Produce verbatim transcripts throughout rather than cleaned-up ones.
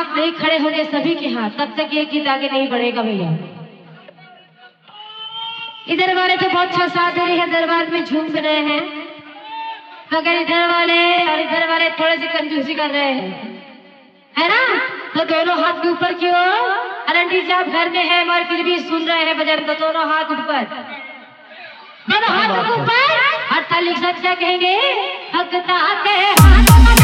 हाथ नहीं खड़े होंगे सभी के हाथ, तब तक ये गीत आगे नहीं बढ़ेगा भैया। इधर वाले तो बहुत अच्छा साथ दे रही है, दरबार में झूम रहे हैं, मगर इधर वाले और इधर वाले थोड़े से कंजूसी कर रहे हैं, है ना? तो दोनों हाथ के ऊपर की ओर, आंटी साहब घर में है मगर फिर भी सुन रहे हैं भजन, तो दोनों हाथ ऊपर, दोनों हाथ ऊपर, और ताली के साथ क्या कहेंगे? भक्ता के हाथ में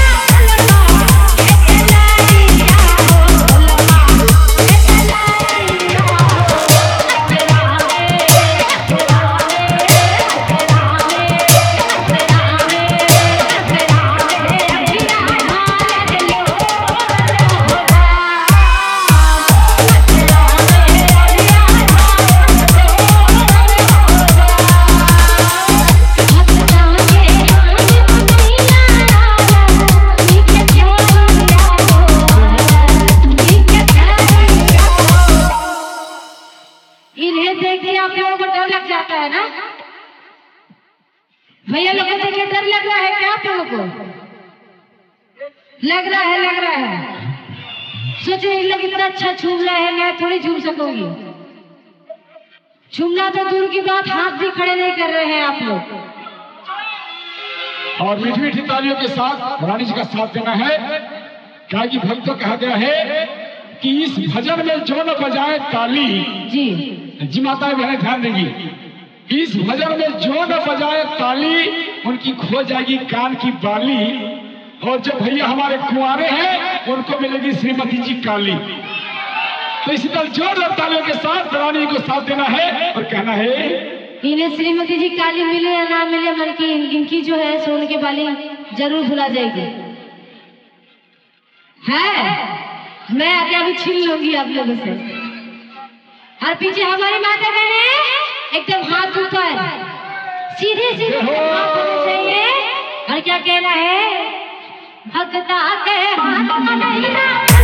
है ना भैया, लोगों को देखिए डर लग रहा है क्या आप लोगों को? लग रहा है, लग रहा है। सोच रहे लोग इतना अच्छा झूम रहे हैं, मैं थोड़ी झूम सकूंगी। झूमना तो दूर की बात, हाथ भी खड़े नहीं कर रहे हैं आप लोग। और मीठी मीठी तालियों के साथ रानी जी का साथ देना है, क्या कि भक्तों कहा गया है कि इस भजन में जो न बजाए ताली, जी जी माता बहने ध्यान देंगी, इस भजन में जो न बजाए ताली उनकी खो जाएगी कान की बाली, और जो भैया हमारे कुंवारे हैं उनको मिलेगी श्रीमती जी काली। तो इसी तरह जोरदार तालियों के साथ रानी को साथ देना है और कहना है, इन्हें श्रीमती जी काली मिले या ना मिले, मन की इनकी जो है सोने की बाली जरूर भुला जाएगी। है मैं आके अभी छीन लूंगी आप लोगों से। और पीछे हमारी माता बहने एकदम हाथ ऊपर, सीधे सीधे हाथ होने चाहिए। और क्या कहना है? भक्ता के हाथ में नहीं ना